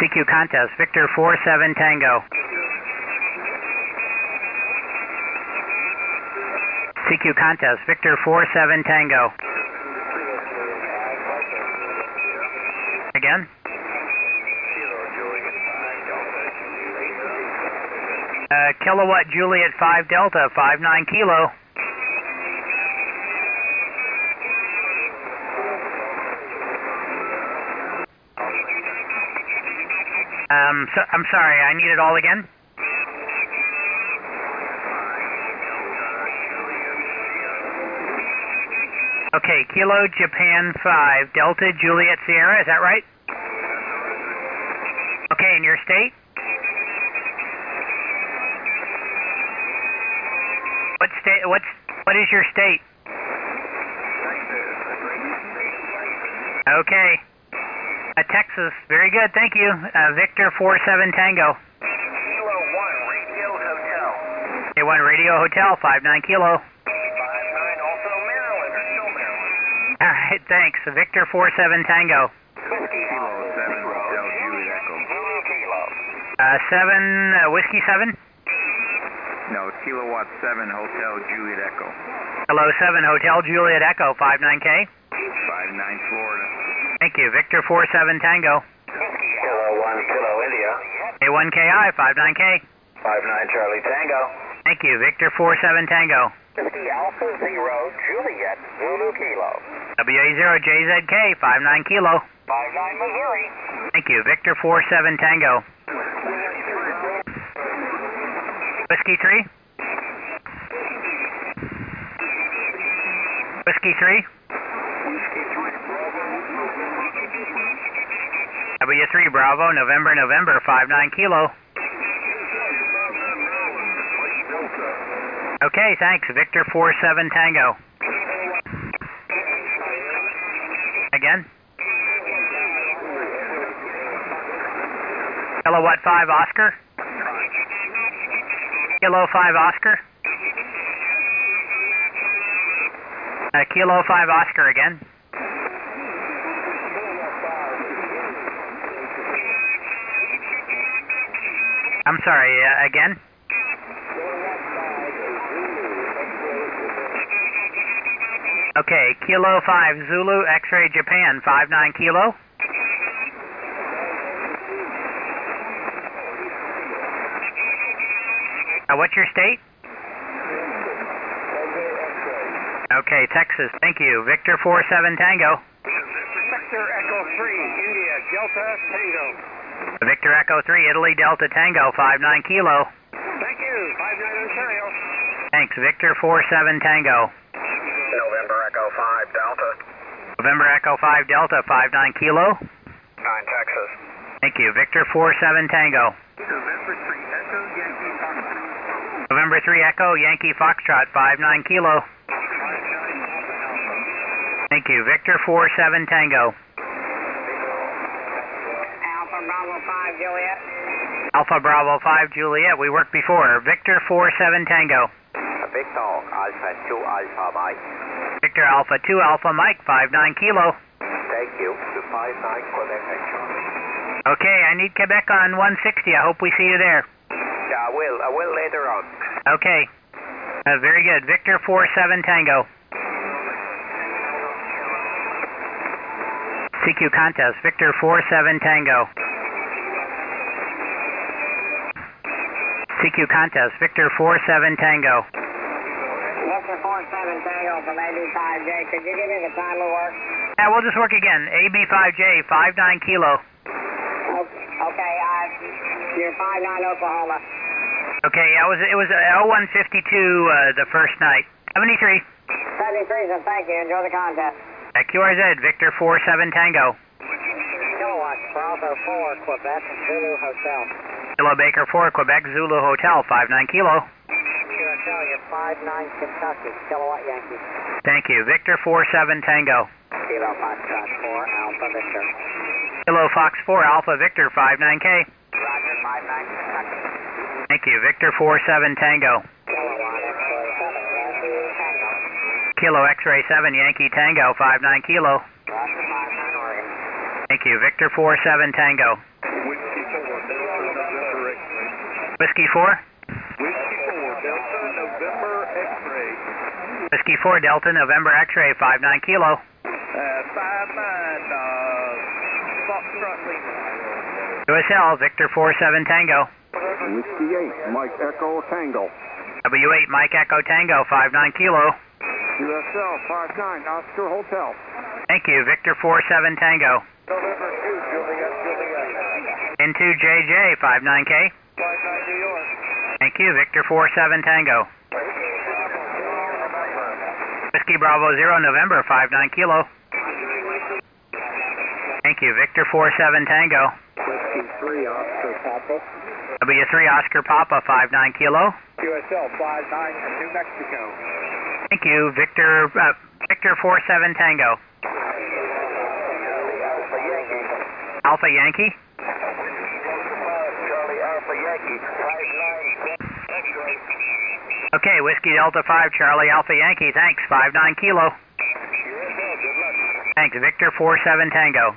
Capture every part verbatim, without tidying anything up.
C Q contest, Victor four seven Tango. C Q contest, Victor four seven Tango. Again? Uh, kilowatt Juliet five Delta, five nine Kilo. Um, so, I'm sorry, I need it all again? Okay, Kilo Japan five, Delta Juliet Sierra, is that right? Okay, and your state? What state, what's, what is your state? Okay. Uh, Texas, very good, thank you. Uh, Victor four seven Tango. Kilo one, Radio Hotel. A one Radio Hotel, five nine Kilo. five nine, also Maryland, or still Maryland. All right, thanks. Victor four seven Tango. Whiskey Kilo seven, Hotel Juliet Echo. Zulu Kilo. Uh, seven, uh, Whiskey seven? No, Kilowatt seven, Hotel Juliet Echo. Hello, seven, Hotel Juliet Echo, five nine K. five nine, Florida. Thank you. Victor four seven Tango. Kilo one, Kilo India. A one K I, five nine K. five nine, Charlie Tango. Thank you. Victor four seven Tango. Whiskey Alpha Zero, Juliet, Zulu Kilo. W A zero J Z K, five nine Kilo. five nine, Missouri. Thank you. Victor four seven Tango. Whiskey three? Whiskey three? W three Bravo, November, November, five nine Kilo. Okay, thanks. Victor four seven Tango. Again? Kilowatt five Oscar? Kilo five Oscar? Uh, Kilo five Oscar again. I'm sorry, uh, again? Okay, Kilo five Zulu X-Ray Japan, five nine Kilo. Uh, what's your state? Okay, Texas, thank you. Victor four seven Tango. Victor Echo three, India, Delta Tango. Victor Echo three, Italy Delta Tango, five nine Kilo. Thank you, five nine, Ontario. Thanks, Victor four seven Tango. November Echo five, Delta. November Echo five Delta, five nine Kilo. nine, Texas. Thank you, Victor four seven Tango. November three, Echo Yankee Foxtrot. November three Echo Yankee Foxtrot, five nine Kilo. Thank you, Victor four seven Tango. Alpha Bravo five, Juliet. Alpha Bravo five Juliet, we worked before. Victor four seven Tango. Victor Alpha two Alpha Mike. Victor Alpha two Alpha Mike, five nine Kilo. Thank you. To five nine, Quebec Echo. Okay, I need Quebec on one sixty. I hope we see you there. Yeah, I will. I will later on. Okay. Uh, very good. Victor four seven Tango. C Q contest, Victor four seven Tango. C Q contest, Victor four seven Tango. Victor four seven Tango from A B five J. Could you give me the time of work? Yeah, we'll just work again. A B five J, five nine Kilo. Okay, uh, you're five nine Oklahoma. Okay, I was, it was uh, oh one fifty-two uh, the first night. seventy-three. seventy-three, so thank you. Enjoy the contest. At Q R Z, Victor four seven Tango. Kilowatt Bravo four, Quebec, Zulu Hotel. Kilo Baker four, Quebec Zulu Hotel, five nine Kilo. Q S L, you're five nine Kentucky, Kilowatt Yankee. Thank you. Victor four seven Tango. Kilo Foxtrot four, Alpha Victor. Kilo Fox four, Alpha Victor, five nine K. Roger, five nine Kentucky. Thank you. Victor four seven Tango. Kilowatt X-Ray seven, Yankee Tango. Kilo X-Ray seven, Yankee Tango, five nine Kilo. Roger, five nine Oregon. Thank you. Victor four seven Tango. Whiskey Whiskey four. Whiskey four, Delta, November X-ray. Whiskey four, Delta, November X-ray, five nine kilo. Uh, five nine, uh, Foxtrot Lima. U S L, Victor four seven Tango. Whiskey eight, Mike Echo Tango. W eight, Mike Echo Tango, five nine kilo. U S L five nine, Oscar Hotel. Thank you, Victor four seven Tango. November two, Juliet, Juliet. N two J J, five nine K. five nine New York. Thank you, Victor four seven Tango. Whiskey Bravo zero, November, five nine kilo. Thank you, Victor four seven Tango. Whiskey three, Oscar Papa. W three, Oscar Papa, five nine kilo. U S L five nine, New Mexico. Thank you, Victor, uh, Victor four seven Tango. Alpha Yankee. Charlie Alpha Yankee, five nine, X-ray. Okay, Whiskey Delta five, Charlie Alpha Yankee, thanks, five nine kilo. U S L, good luck. Thanks, Victor four seven Tango.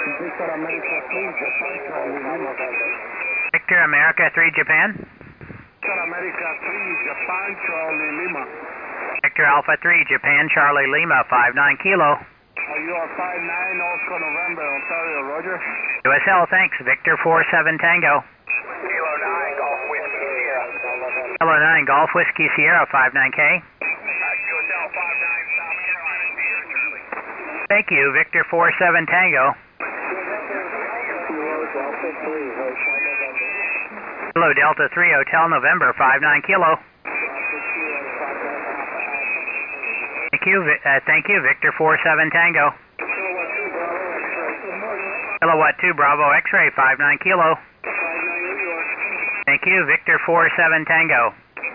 Victor America three, Japan. America three, Japan, Charlie Lima. Victor Alpha three, Japan, Charlie Lima, five nine kilo. You are five nine, Oscar November, Ontario, Roger. U S L, thanks, Victor four seven Tango. Kilo nine, Golf Whiskey Sierra. Hello nine, Golf Whiskey Sierra, five nine K. U S L five nine, South Carolina, Sierra, Charlie. Thank you, Victor four seven Tango. Hello, Delta three, Hotel November, five nine kilo. Thank you, Vi- uh, thank you, Victor four seven Tango. Kilowatt two, Bravo X-ray, five nine kilo. Thank you, Victor four seven Tango.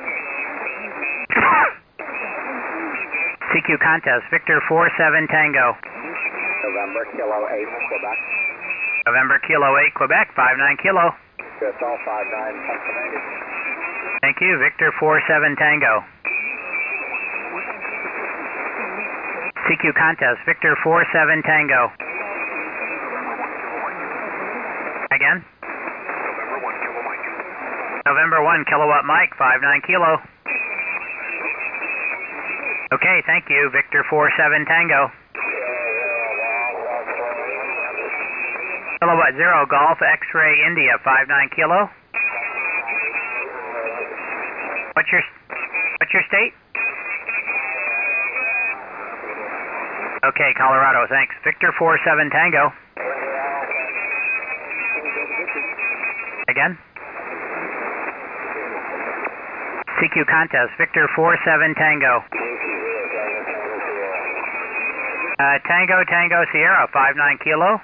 C Q contest, Victor four seven Tango. November Kilo eight, Quebec. November Kilo eight, Quebec, five nine kilo. U S L five nine, Pennsylvania. Thank you, Victor four seven Tango. C Q contest, Victor four seven Tango. Again? November one, Kilo Mike. November one, Kilowatt Mike, five nine kilo. Okay, thank you, Victor four seven Tango. Kilowatt zero, Golf X-ray India, five nine kilo. What's your, what's your state? Okay, Colorado, thanks. Victor four seven Tango. Again? C Q contest, Victor four seven Tango. Uh, Tango, Tango, Sierra, five nine kilo.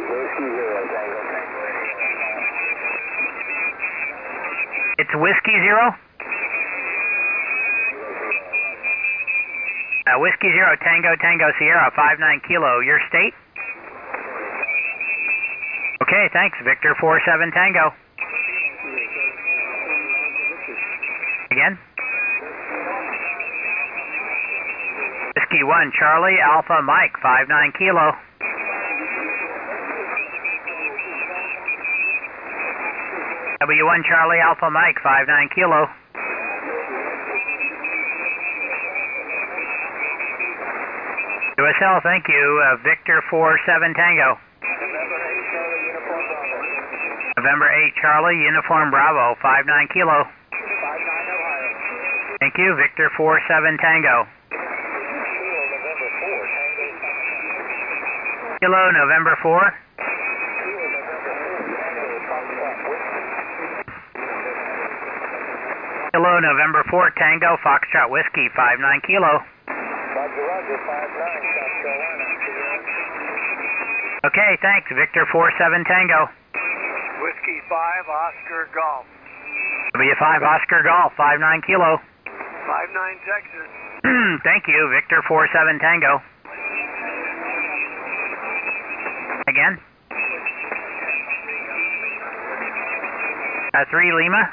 It's Whiskey Zero? Uh, Whiskey Zero, Tango, Tango, Sierra, five nine kilo. Your state? Okay, thanks. Victor four seven Tango. Again? Whiskey one, Charlie, Alpha, Mike, five nine kilo. W one, Charlie, Alpha, Mike, five nine kilo. U S L, thank you. Uh, Victor four seven Tango. November eight, Charlie, Uniform Bravo, five nine kilo. Thank you, Victor four seven Tango. Kilo, November four. Kilo, November four, Tango, Foxtrot Whiskey, five nine kilo. Okay, thanks, Victor four seven Tango. Whiskey five, Oscar Golf. W five, Oscar Golf, five nine kilo. five nine, Texas. Thank you, Victor four seven Tango. Again? Uh, three Lima.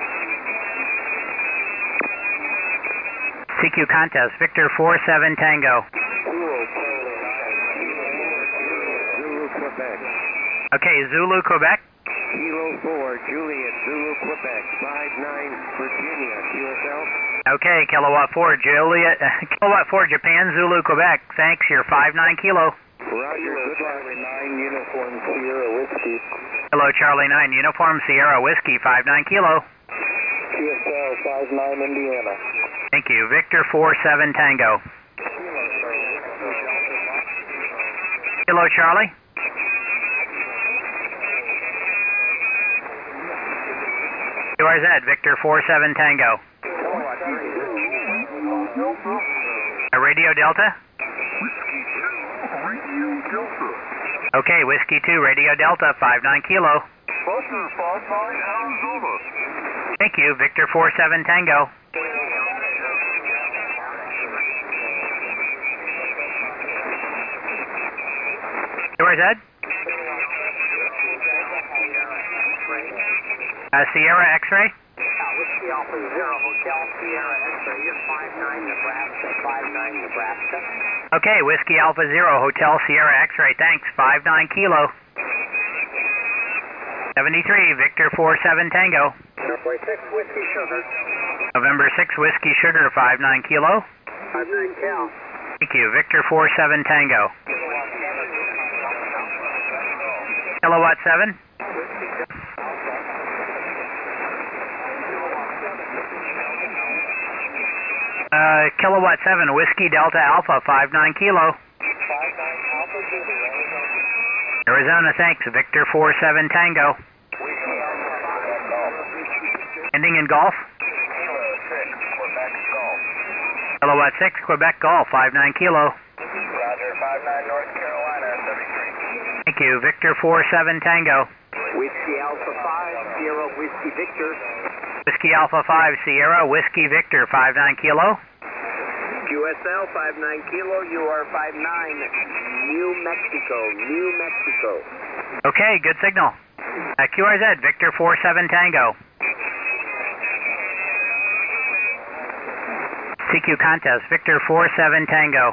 C Q contest, Victor four seven Tango. Okay, Zulu, Quebec. Kilo four, Juliet, Zulu, Quebec, five nine, Virginia, Q S L. Okay, Kilowatt four, Juliet, Kilowatt four, Japan, Zulu, Quebec. Thanks, you're five nine kilo. Roger, good luck. nine, Uniform Sierra Whiskey. Hello, Charlie nine, Uniform Sierra Whiskey, five nine kilo. Q S L five nine, Indiana. Thank you, Victor four seven Tango. Hello, Charlie. Q R Z, Victor four seven Tango. Uh, Radio Delta? Okay, Whiskey two, Radio Delta, five nine kilo. Thank you, Victor four seven Tango. Q R Z? Uh, Sierra X-ray? Whiskey Alpha Zero Hotel Sierra X-ray. You're five nine Nebraska, five nine Nebraska. Okay, Whiskey Alpha Zero Hotel Sierra X-ray, thanks, five nine kilo. seventy-three, Victor four seven Tango. November six Whiskey Sugar. November six Whiskey Sugar, five nine kilo. five nine Cal. Thank you, Victor four seven Tango. Kilowatt seven? Uh, Kilowatt seven, Whiskey Delta Alpha, five nine kilo. Arizona, thanks, Victor four seven Tango. Ending in Golf? Kilowatt six, Quebec Golf, five nine kilo. Roger, five nine North Carolina, seventy-three. Thank you, Victor four seven Tango. Whiskey Alpha five, Sierra Whiskey Victor. Whiskey Alpha five, Sierra, Whiskey Victor, five nine kilo. Q S L five nine Kilo, you are five nine, New Mexico, New Mexico. Okay, good signal. Uh, Q R Z, Victor four seven Tango. C Q contest, Victor four seven Tango.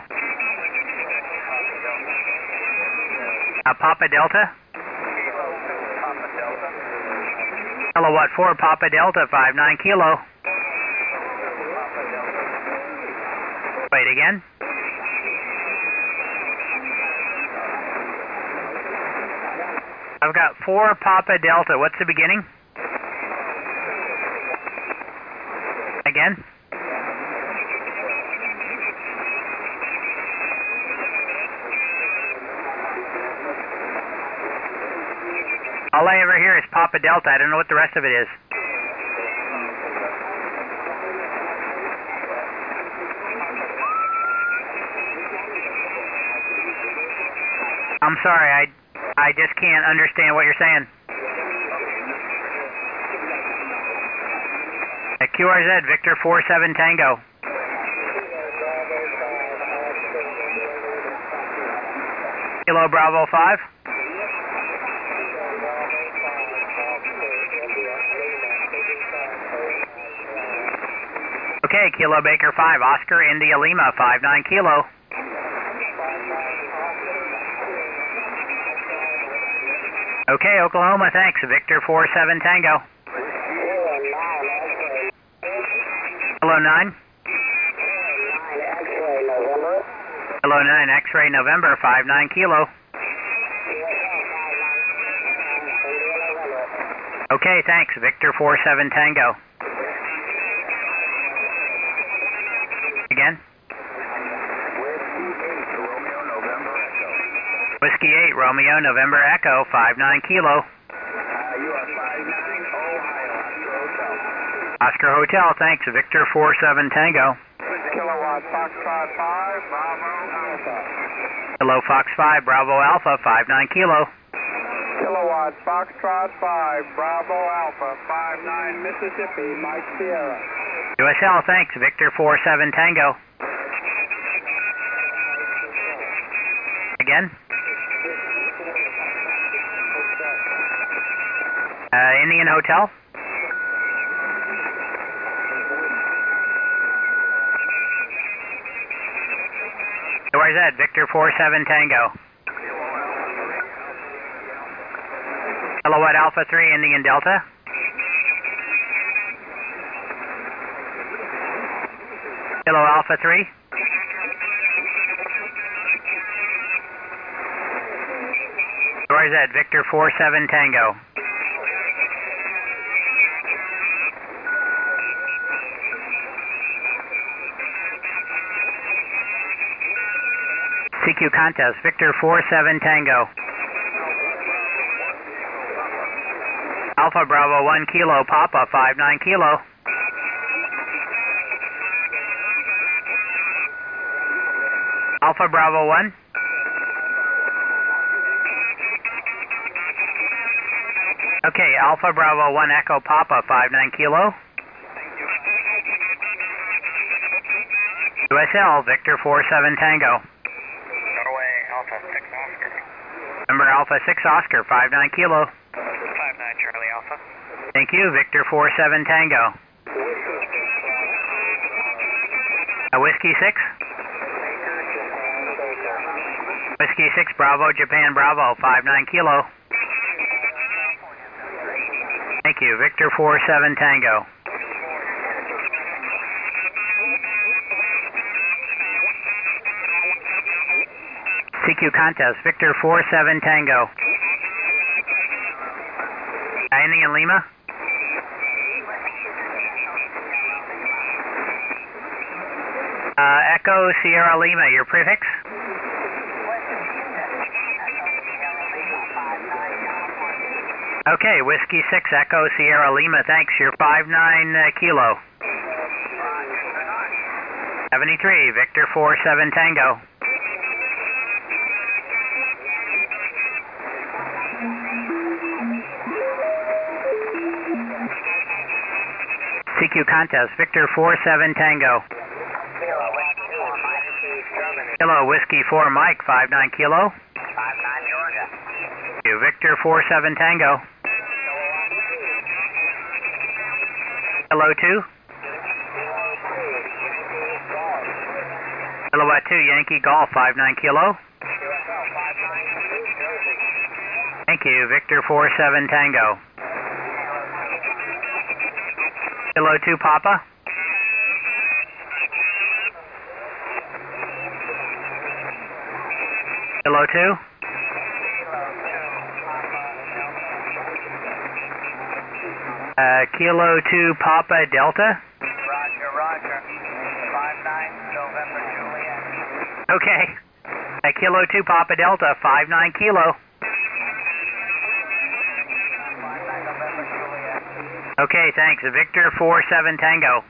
Uh, Papa Delta? Papa Delta. Kilowatt four, Papa Delta, five nine kilo. Wait, again? I've got four Papa Delta. What's the beginning? Again? All I ever hear is Papa Delta. I don't know what the rest of it is. I'm sorry, I, I just can't understand what you're saying. Uh, Q R Z, Victor four seven Tango. Kilo Bravo five. Okay, Kilo Baker five, Oscar India Lima, five nine kilo. Okay, Oklahoma, thanks. Victor four seven Tango. Hello nine. Hello nine, X-ray November, five nine kilo. Okay, thanks. Victor four seven Tango. Again? Whiskey eight, Romeo, November Echo, five nine kilo. Uh, you are five nine Ohio, Oscar Oscar Hotel. Hotel, thanks. Victor four seven Tango. Kilowatt Foxtrot five, Bravo Alpha. Hello, Fox five, Bravo Alpha, five nine kilo. Kilowatt Foxtrot five, Bravo Alpha, five nine Mississippi, Mike Sierra. U S L, thanks. Victor four seven Tango. Again? Uh, Indian Hotel? Where's that? Victor four seven Tango. Kilowatt Alpha three, Indian Delta. Kilo Alpha three. Yours at Victor four seven Tango. C Q contest, Victor four seven Tango. Alpha Bravo one Kilo, Papa five nine Kilo. Alpha Bravo one. Okay, Alpha Bravo one Echo Papa five nine Kilo. U S L, Victor four seven Tango. Norway Alpha six Oscar. Number Alpha six Oscar five nine Kilo. five nine Charlie Alpha. Thank you, Victor four seven Tango. A Whiskey six. Whiskey six Bravo, Japan Bravo five nine Kilo. Thank you, Victor four seven Tango. C Q contest, Victor four seven Tango. Landing in Lima. Uh, Echo Sierra Lima, your prefix? Okay, Whiskey six Echo Sierra Lima, thanks. You're five nine uh, Kilo. seventy-three, Victor four seven Tango. C Q contest, Victor four seven Tango. Kilo Whiskey four Mike, five nine Kilo. five nine Georgia. You, Victor four seven Tango. Kilo two. Kilowatt two Yankee Golf, five nine Kilo. Thank you, Victor four seven Tango. Kilo two Papa. Kilo two. Uh, Kilo two Papa Delta. Roger, Roger. five nine November Juliet. Okay. Uh, Kilo two Papa Delta, five nine Kilo. five nine November Juliet. Okay, thanks. Victor four seven Tango.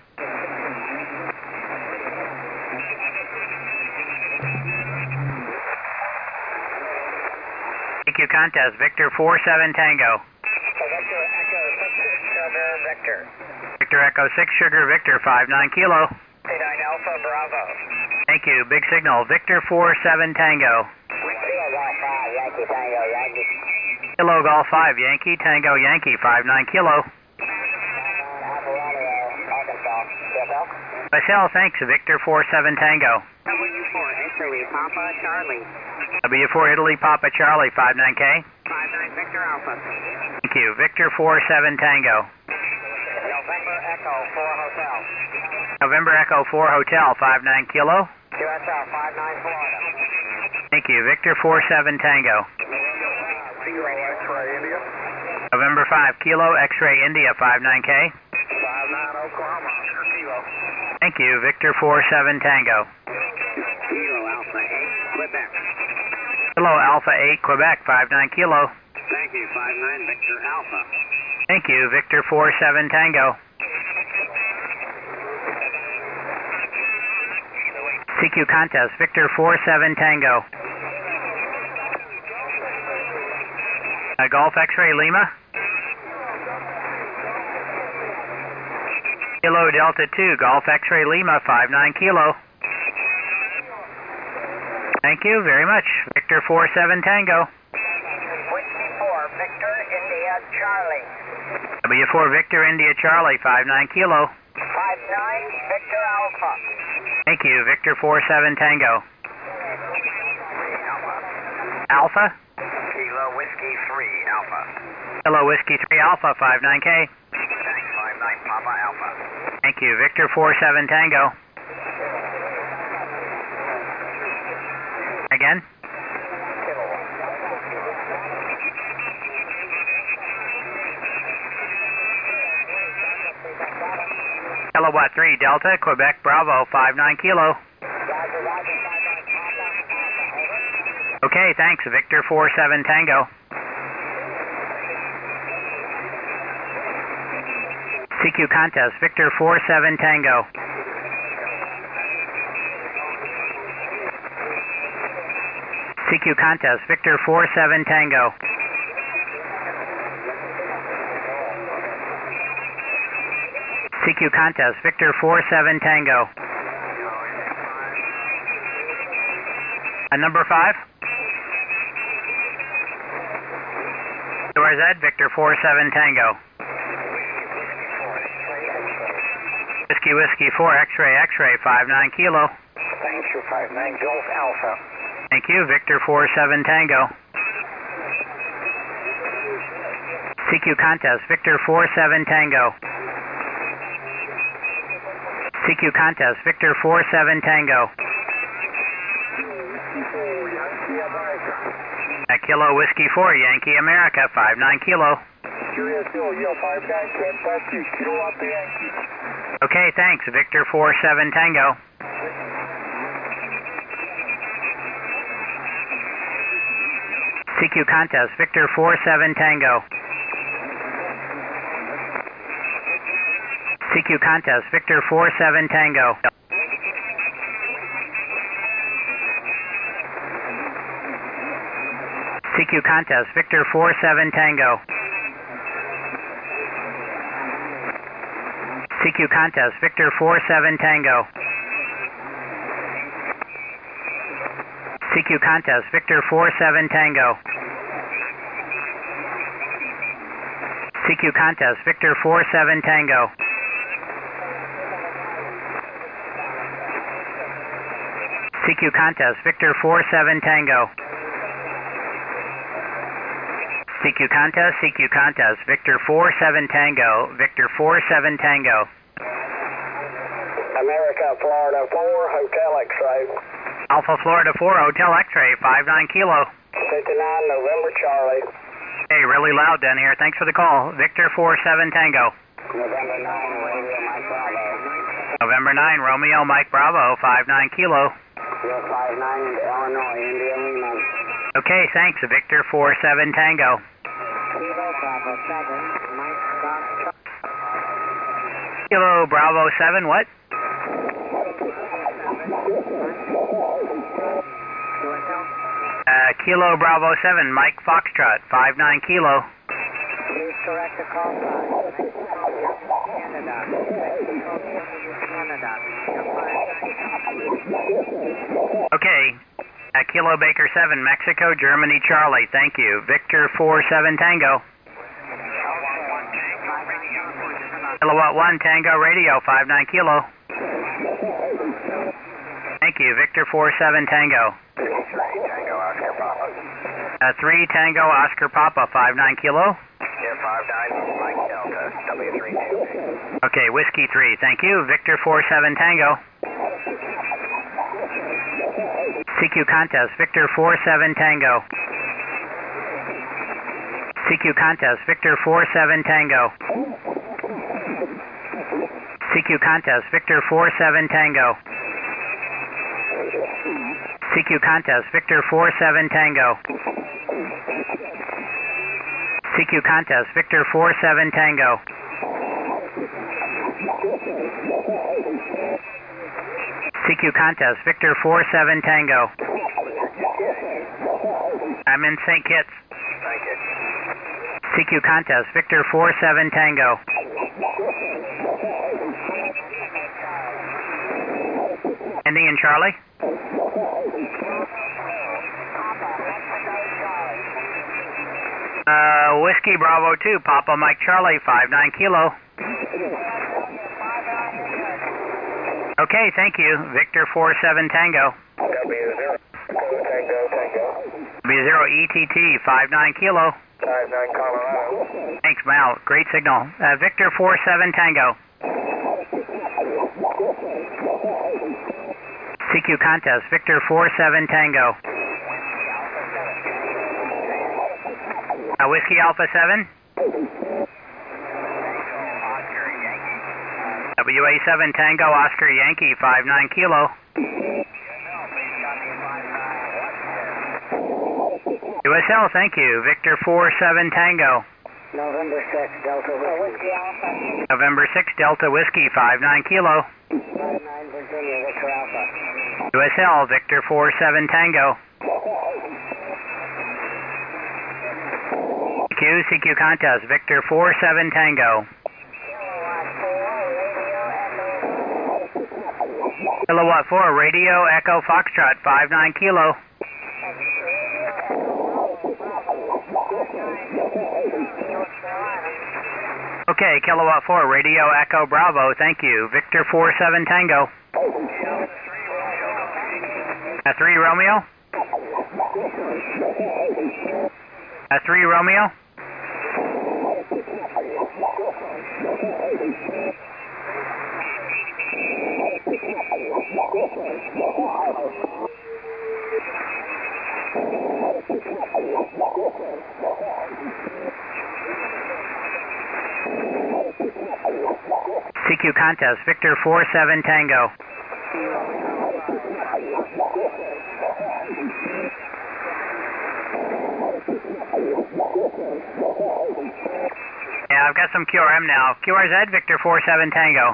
C Q contest, Victor four seven Tango. Victor Echo six Sugar Victor. Victor Echo six Sugar Victor, five nine Kilo. eight nine Alpha Bravo. Thank you. Big signal, Victor four seven Tango. Yankee Tango Yankee. Kilo Golf five Yankee, Tango Yankee, five nine Kilo. Alpha Romeo, Arkansas. C S L? U S L, thanks. Victor four seven Tango. W four Italy Papa Charlie. W four Italy Papa Charlie, five nine K. five nine Victor Alpha. Thank you. Victor four seven Tango. November Echo four Hotel. November Echo four Hotel, five nine Kilo. U S L five nine Florida. Thank you. Victor four seven Tango. Zero X-ray India. November five Kilo X-ray India, five nine K. Five nine Oklahoma, Oscar Kilo. Thank you. Victor four seven Tango. Kilo Alpha eight Quebec. Kilo Alpha eight Quebec, five nine Kilo. Thank you, five nine Victor Alpha. Thank you. Victor four seven Tango. C Q contest, Victor four seven Tango. Uh, Golf X-ray Lima. Kilo Delta two, Golf X-ray Lima, five nine Kilo. Thank you very much. Victor four seven Tango. Whiskey four Victor India Charlie. W four Victor India Charlie, five nine Kilo. five nine Victor Alpha. Thank you. Victor four seven Tango. Alpha? Kilo Whiskey three Alpha. Hello, Whiskey three Alpha, five nine K. Thanks, five nine Papa Alpha. Thank you, Victor four seven Tango. Again? Kilowatt three Delta, Quebec Bravo, five nine Kilo. Okay, thanks, Victor four seven Tango. C Q contest, Victor four seven Tango. C Q contest, Victor four seven Tango. C Q contest, Victor four seven Tango. And number five? U R Z, Victor four seven Tango. Whiskey Whiskey four X-ray X-ray five nine Kilo. Thanks, you five nine Golf Alpha. Thank you, Victor four seven Tango. C Q contest, Victor four seven Tango. C Q contest, Victor four seven Tango. Uh, Kilo Whiskey four Yankee America five nine Kilo. Okay, thanks, Victor four seven Tango. C Q contest, Victor four seven Tango. C Q contest, Victor four seven Tango. C Q contest, Victor four seven Tango. C Q contest, Victor four seven Tango. C Q contest, Victor four seven Tango. C Q contest, Victor four seven Tango. C Q contest, Victor four seven Tango. C Q contest, C Q contest, Victor four seven Tango, Victor four seven Tango. America, Florida four, Hotel X-ray. Alpha Florida four, Hotel X-ray, five nine Kilo. fifty-nine November Charlie. Hey, really loud down here. Thanks for the call. Victor four seven Tango. November nine, Radio Mike Bravo. November nine, Romeo Mike Bravo, five nine Kilo. zero five nine into Illinois, Indiana. Okay, thanks, Victor four seven Tango. Kilo Bravo seven, Mike Fox. Kilo Bravo seven, what? Uh, Kilo Bravo seven, Mike Foxtrot, five nine Kilo. Please correct the call sign. Canada. Canada. Okay, uh, Kilo Baker seven, Mexico, Germany, Charlie, thank you. Victor four seven Tango. Kilowatt one Tango Radio, five nine Kilo. Thank you, Victor four seven Tango. Tango Oscar Papa. Uh, three Tango Oscar Papa, five nine Kilo. Yeah, five nine Mike Delta, W three two. Okay, Whiskey three, thank you. Victor four seven Tango. C Q contest, Victor four seven Tango. C Q contest, Victor four seven Tango. C Q contest, Victor four seven Tango. C Q contest, Victor four seven Tango. C Q contest, Victor four seven Tango. C Q contest, Victor four seven Tango. I'm in Saint Kitts. Thank you. C Q contest, Victor four seven Tango. Ending in Charlie. Uh, Whiskey Bravo two, Papa Mike Charlie, five nine Kilo. Okay, thank you. Victor four seven Tango. W zero, Tango, Tango. W zero E T T, five nine kilo. five nine Colorado. Thanks, Mal. Great signal. Uh, Victor four seven Tango. C Q contest, Victor four seven Tango. Uh, Whiskey Alpha seven. W A seven Tango, Oscar Yankee, five nine kilo. U S L, thank you. Victor four seven Tango. November six, Delta Whiskey Alpha. November six Delta Whiskey, five nine kilo. five nine Virginia, Victor Alpha. U S L, Victor four seven Tango. C Q, C Q contest, Victor four seven Tango. Kilowatt four, Radio Echo Foxtrot, five nine kilo. Okay, Kilowatt four, Radio Echo Bravo, thank you. Victor four seven Tango. Uh, three Romeo. Uh, three Romeo. C Q contest, Victor four seven Tango. Yeah, I've got some Q R M now. Q R Z, Victor four seven Tango.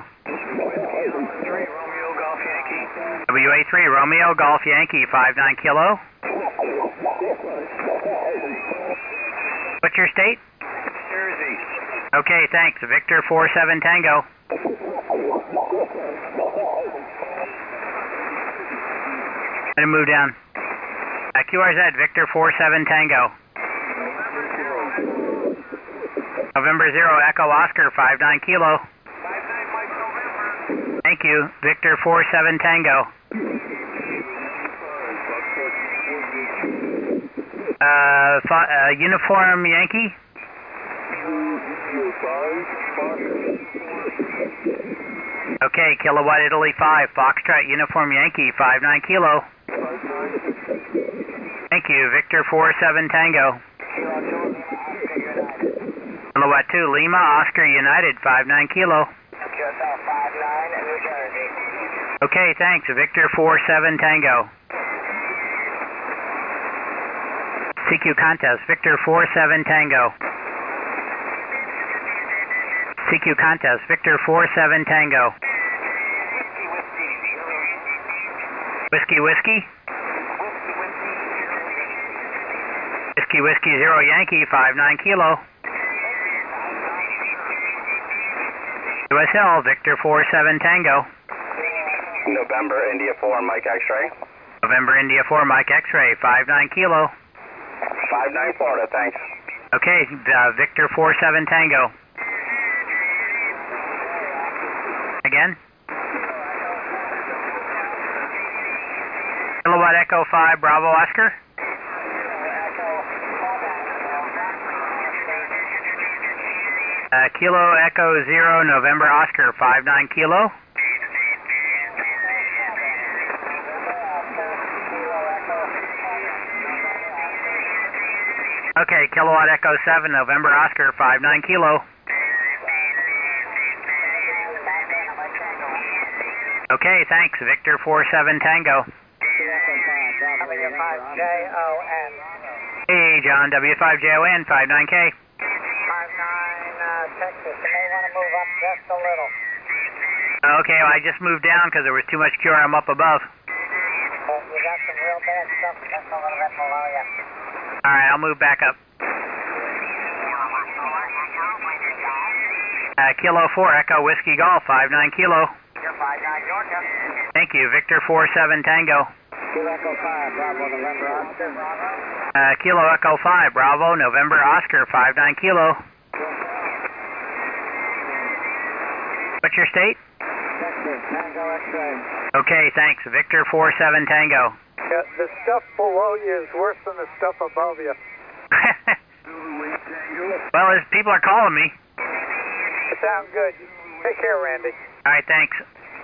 W A three Romeo Golf Yankee, five nine kilo. What's your state? Jersey. Okay, thanks. Victor four seven Tango. I'm going to move down. Uh, Q R Z, Victor four seven Tango. November zero Echo Oscar, five nine kilo. Thank you. Victor four seven Tango. Uh, uh, Uniform Yankee? Okay, Kilowatt Italy five, Foxtrot Uniform Yankee, five nine kilo. Thank you, Victor four seven Tango. Kilowatt two, Lima, Oscar United, five nine kilo. Okay, thanks, Victor four seven Tango. C Q contest, Victor four seven Tango. C Q contest, Victor four seven Tango. Whiskey Whiskey? Whiskey Whiskey zero Yankee, five nine kilo. U S L, Victor four seven Tango. November India four, Mike X-ray. November India four, Mike X-ray, five nine kilo. five nine Florida, thanks. Okay, uh, Victor four seven Tango. Again? Kilowatt Echo five, Bravo Oscar. Uh, Kilo Echo zero, November Oscar, five nine kilo. Okay, Kilowatt Echo seven, November Oscar, five nine kilo. Okay, thanks. Victor four seven Tango. W five J O N. Hey, John, W five J O N, five nine K. five nine uh, Texas. You may want to move up just a little. Okay, well, I just moved down because there was too much Q R M up above. Well, you got some real bad stuff just a little bit below you. All right, I'll move back up. Uh, Kilo four, Echo Whiskey Golf, five nine kilo. five nine Georgia. Thank you. Victor four seven Tango. Kilo Echo five, Bravo, November Oscar. Uh, Kilo Echo five, Bravo, November Oscar, five nine kilo. What's your state? Texas, Tango X-ray. Okay, thanks. Victor four seven Tango. Yeah, the stuff below you is worse than the stuff above you. Well, as people are calling me. It sounds good. Take care, Randy. All right, thanks.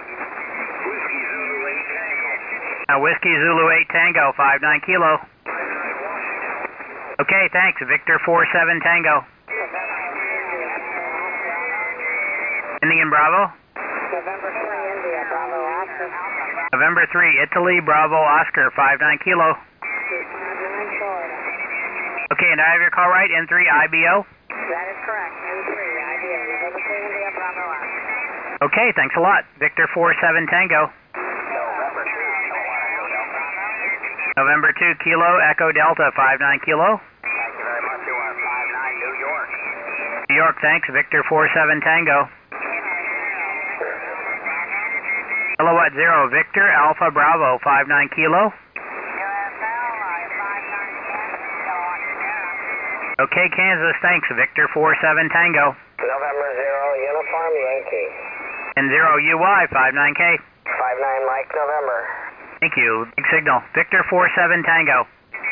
Uh, Whiskey Zulu eight Tango, five nine kilo. Okay, thanks. Victor four seven Tango. Indian Bravo. November three, India, Bravo, Oscar. November three, Italy, Bravo, Oscar, five nine kilo. five nine, Florida. Okay, and I have your call right, N three I B O? That is correct, N three, I B O, November three, India, Bravo, Oscar. Okay, thanks a lot. Victor four seven Tango. November two, Kilo, Echo Delta, five nine kilo. Thank you very much. You are five nine, New York. New York, thanks. Victor four seven Tango. Kilowatt zero, Victor, Alpha Bravo, five nine kilo. Okay, Kansas, thanks. Victor four seven Tango. November zero, Uniform Yankee. And zero U Y, five nine K. five nine, Mike, November. Thank you. Big signal. Victor four seven Tango.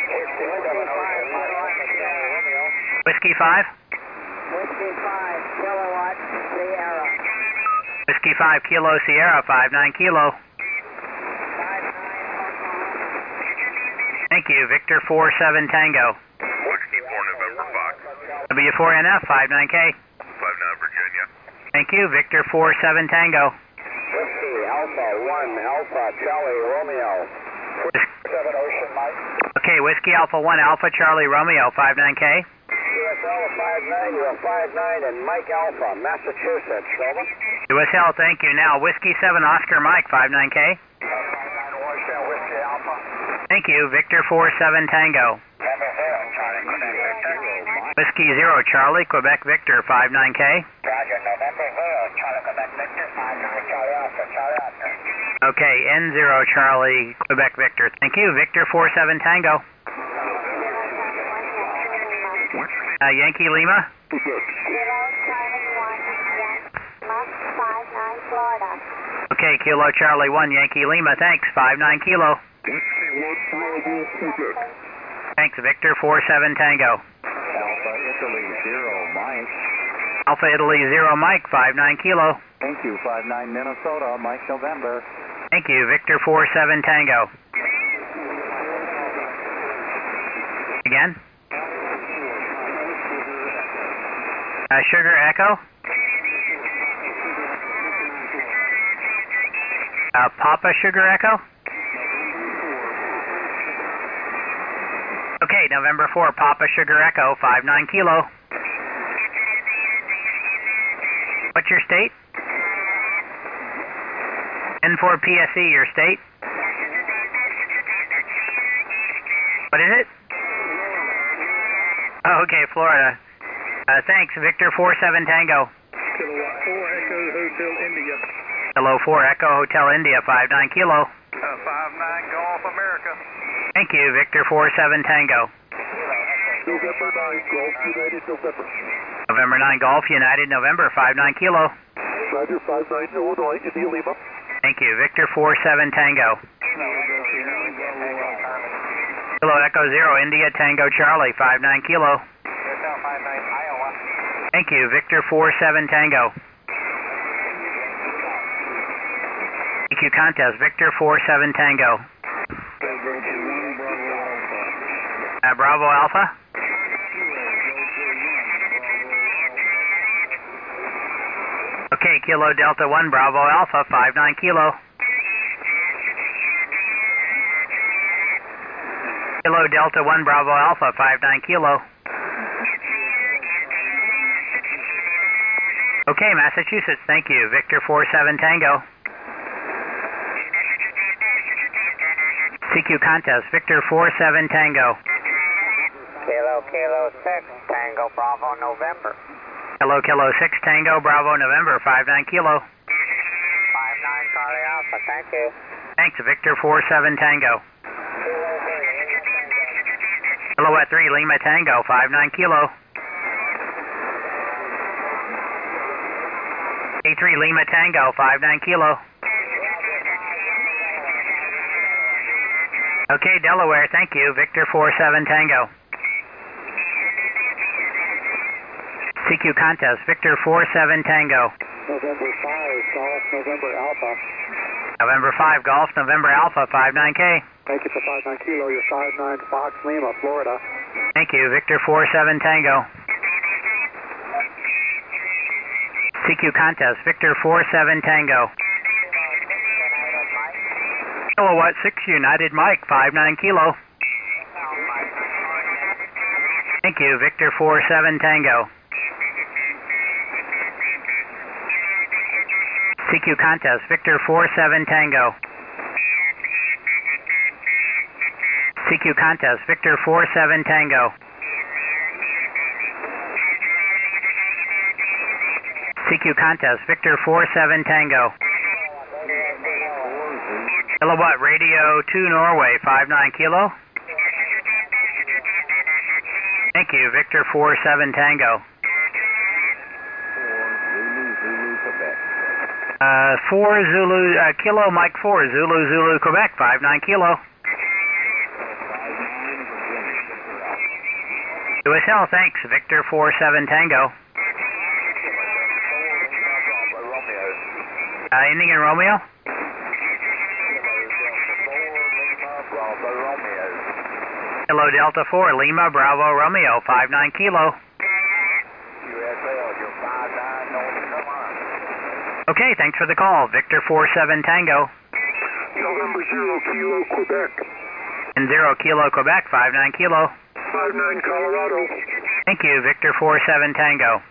Whiskey five. Whiskey five, Kilowatt, Sierra. Whiskey five, Kilo Sierra, five nine kilo. Thank you. Victor four seven Tango. Whiskey four, November Fox. W four N F, five nine K. five nine, Virginia. Thank you. Victor four seven Tango. Whiskey Alpha one, Alpha Charlie Romeo. seven Ocean Mike. Okay, Whiskey Alpha one, Alpha Charlie Romeo, five nine K. U S L five nine, you are five nine, and Mike Alpha, Massachusetts, over. U S L, thank you. Now, Whiskey seven, Oscar Mike, five nine K. five nine, Washington, Whiskey Alpha. Thank you. Victor four seven Tango. November zero, Charlie, Quebec Victor. Whiskey zero, Charlie, Quebec Victor, five nine K. Roger, November zero, Charlie, Quebec Victor, five nine, Charlie Oscar, Charlie Oscar. Okay, N zero, Charlie, Quebec Victor. Thank you. Victor four seven Tango. Uh, Yankee Lima. Kilo, Charlie one, five nine, Florida. Okay, Kilo Charlie one, Yankee Lima, thanks. five nine kilo. Thanks, Victor four seven Tango. Alpha Italy zero, Mike. Alpha Italy zero, Mike, five nine kilo. Thank you. five nine Minnesota, Mike November. Thank you, Victor four seven Tango. Again? Uh, Sugar Echo. Uh, Papa Sugar Echo. Okay, November four, Papa Sugar Echo, five nine kilo. What's your state? N four P S E, your state? What is it? Oh, okay, Florida. Uh, thanks, Victor four seven Tango. Kilowatt four, Echo Hotel India. Hello, four Echo Hotel India, five nine kilo. Uh, five nine, Gulf America. Thank you, Victor four seven Tango. November nine, Gulf United, November. November nine Golf United, November, five nine kilo. Roger, five nine, Illinois, India Lima. Thank you, Victor four seven Tango. Kilo Echo zero, India Tango Charlie, five nine kilo. five nine, Iowa. Thank you, Victor four seven Tango. E Q contest, Victor four seven Tango. Uh, Bravo Alpha. Okay, Kilo Delta one, Bravo Alpha, five nine kilo. Kilo Delta one, Bravo Alpha, five nine kilo. Okay, Massachusetts, thank you. Victor four seven Tango. C Q contest, Victor four seven Tango. Kilo, Kilo six, Tango Bravo, November. Hello, Kilo six Tango, Bravo, November, five nine kilo. five nine, Charlie Alpha, thank you. Thanks, Victor four seven Tango. Silhouette three, Lima Tango, five nine kilo. A three, Lima Tango, five nine kilo. Okay, Delaware, thank you. Victor four seven Tango. C Q contest, Victor four seven Tango. November five, Golf, November Alpha. November five Golf, November Alpha, five nine K. Thank you for five nine Kilo, you're five nine Fox Lima, Florida. Thank you, Victor four seven Tango. C Q contest, Victor four seven Tango. Kilowatt six United Mike, five nine Kilo. Thank you, Victor four seven Tango. C Q contest, Victor four seven Tango. C Q contest, Victor four seven Tango. C Q contest, Victor four seven Tango. Kilowatt Radio two Norway, five nine Kilo. Thank you, Victor four seven Tango. Uh, four Zulu, uh, Kilo Mike four, Zulu Zulu Quebec, five nine Kilo. U S L, thanks, Victor four seven Tango. Uh, Indian Romeo? Kilo Delta four, Lima Bravo Romeo, five nine Kilo. Okay, thanks for the call. Victor four seven Tango. November zero Kilo, Quebec. And zero Kilo Quebec, five nine Kilo. five nine Colorado. Thank you, Victor four seven Tango.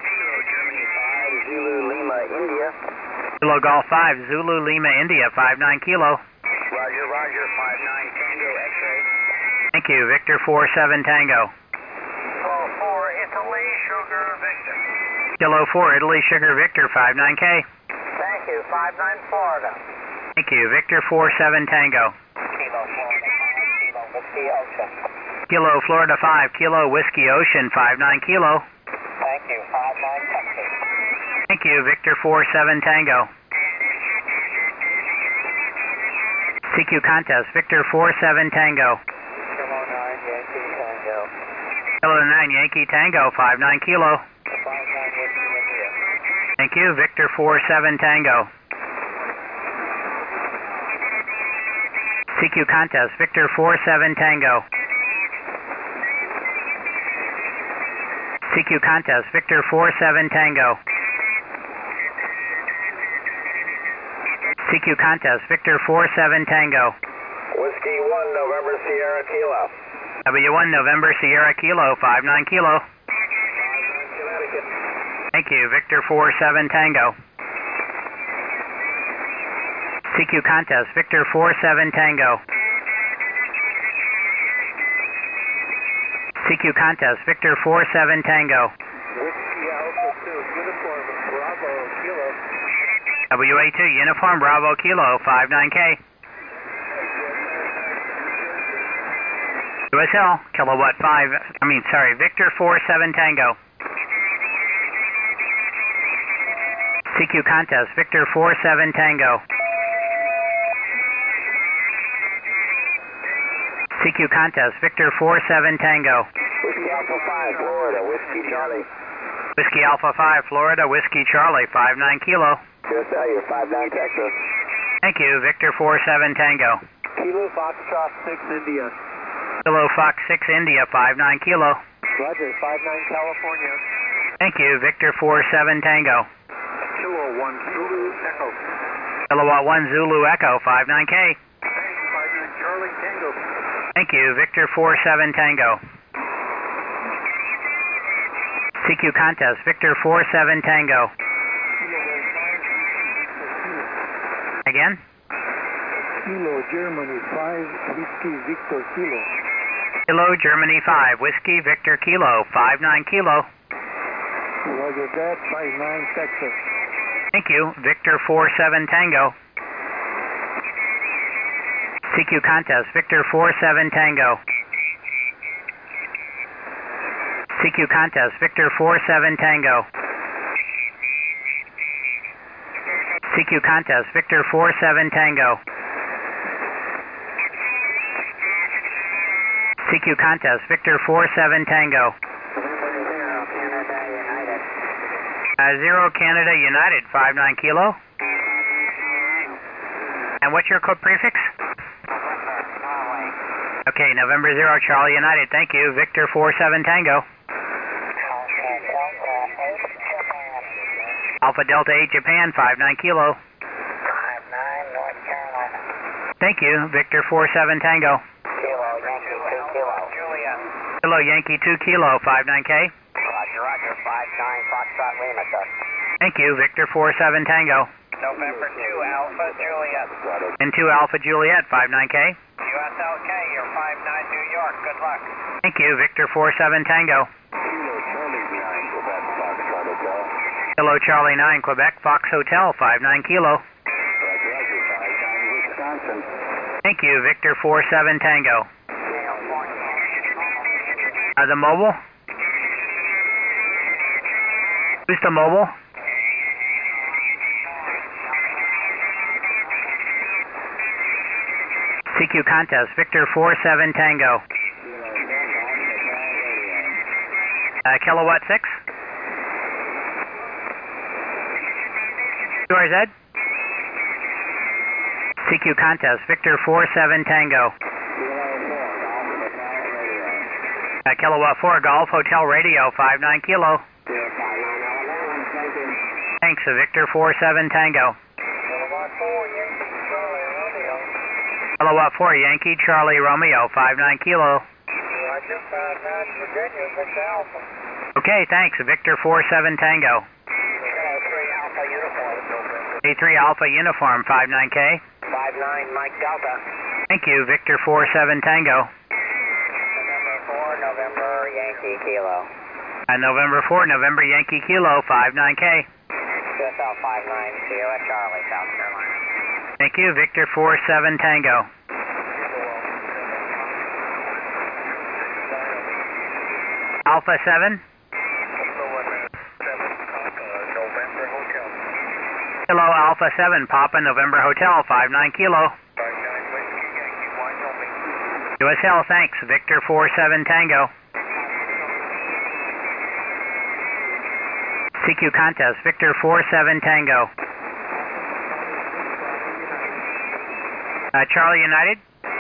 Zulu Lima, India. Kilo Golf five, Zulu Lima India, five nine Kilo. Roger, Roger, five nine Tango X-ray. Thank you, Victor four seven Tango. Kilo four, Italy, Sugar, Victor. Kilo four, Italy Sugar Victor, five nine K. Thank you, five nine Florida. Thank you, Victor four seven Tango. Kilo Florida five, Kilo Whiskey Ocean. Kilo Florida five, Kilo Whiskey Ocean, five nine Kilo. Thank you, five nine Texas. Thank you, Victor four seven Tango. C Q contest, Victor four seven Tango. Kilo nine Yankee Tango. Kilo nine Yankee Tango, five nine Kilo. five nine Whiskey India. Thank you, Victor four seven Tango. C Q contest, Victor four seven Tango. C Q contest, Victor four seven Tango. C Q contest, Victor four seven Tango. Whiskey one, November Sierra Kilo. W one November Sierra Kilo, five nine Kilo. Connecticut. Thank you, Victor four seven Tango. C Q contest, Victor four seven Tango. C Q contest, Victor four seven Tango. Whiskey Alpha two, Uniform Bravo Kilo. W A two Uniform Bravo Kilo, five nine K. U S L, Kilowatt five, I mean, sorry, Victor four seven Tango. C Q contest, Victor four seven Tango. C Q contest, Victor four seven Tango. Whiskey Alpha five, Florida, Whiskey Charlie. Whiskey Alpha five, Florida, Whiskey Charlie, five nine Kilo. U S L, you're five nine Texas. Thank you, Victor four seven Tango. Kilo Foxtrot six, India. Kilo Fox six India, five nine Kilo. Roger, five nine California. Thank you, Victor four seven Tango. Kilo one Zulu Echo. Kilowatt one Zulu Echo, five nine K. five nine Charlie Tango. Thank you, Victor four seven Tango. C Q contest, Victor four seven Tango. Again? Kilo Germany five, Whiskey Victor Kilo. Kilo Germany five, Whiskey Victor Kilo, five nine Kilo. Roger that, five nine Texas. Thank you, Victor four seven Tango. C Q contest, Victor four seven Tango. C Q contest, Victor four seven Tango. C Q contest, Victor four seven Tango. C Q contest, Victor four seven Tango. Zero, Canada United. Uh, zero Canada United, five nine kilo. And what's your code prefix? Norway. Okay, November zero Charlie United, thank you. Victor four seven Tango. Alpha Delta eight Japan, five nine kilo. five nine, North Carolina. Thank you. Victor four seven Tango. Kilo, Yankee two kilo. Juliet. Kilo Yankee two kilo, five nine K. Roger, Roger, five nine, Foxtrot Lima, sir. Thank you. Victor four seven Tango. November two, Alpha Juliet. And two Alpha Juliet, five nine K. U S L K, you're five nine New York, good luck. Thank you. Victor four seven Tango. Kilo Charlie nine Quebec, Fox Hotel, five nine kilo. Thank you. Victor four seven Tango. Uh, the mobile? Who's the mobile? C Q contest, Victor four seven Tango. Uh, kilowatt six? Q R Z? C Q contest, Victor four seven Tango. Uh, kilowatt four Golf, Hotel Radio, five nine kilo. Thanks, uh, Victor four seven Tango. Kilowatt four Yankee Charlie Romeo, five nine kilo. Okay, thanks, Victor four seven Tango. A three Alpha Uniform, five nine K. five nine, Mike Delta. Thank you, Victor four seven Tango. November four, November Yankee Kilo. Uh, November four, November Yankee Kilo, five nine K. U S L five nine, Sierra Charlie, South Carolina. Thank you, Victor four seven Tango. Alpha seven. Kilo Alpha seven, Papa November Hotel, five nine kilo. U S L, thanks, Victor four seven Tango. C Q contest, Victor four seven Tango. Uh, Charlie United?